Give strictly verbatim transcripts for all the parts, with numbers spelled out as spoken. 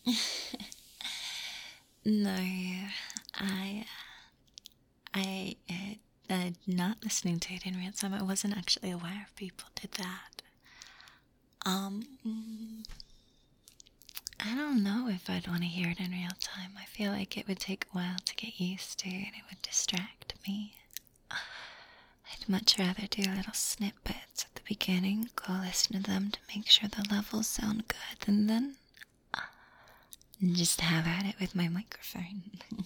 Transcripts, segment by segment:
No, I, I, uh, uh, not listening to it in real time. I wasn't actually aware if people did that. Um, mm, I don't know if I'd want to hear it in real time. I feel like it would take a while to get used to, and it would distract me. I'd much rather do little snippets at the beginning, go listen to them to make sure the levels sound good, and then just have at it with my microphone.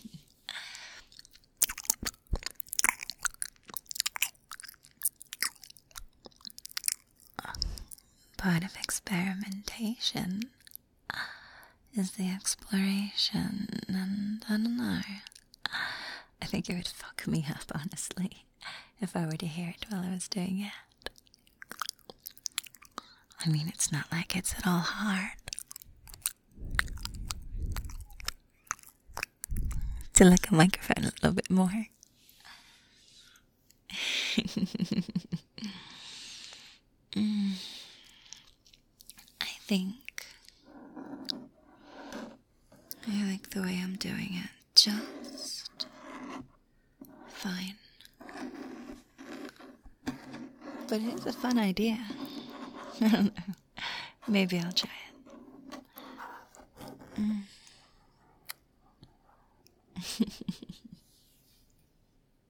Part of experimentation is the exploration, and I don't know. I think it would fuck me up, honestly, if I were to hear it while I was doing it. I mean, it's not like it's at all hard to lick a microphone a little bit more. mm. I think I like the way I'm doing it just fine. But it's a fun idea. I don't know. Maybe I'll try it. Mm.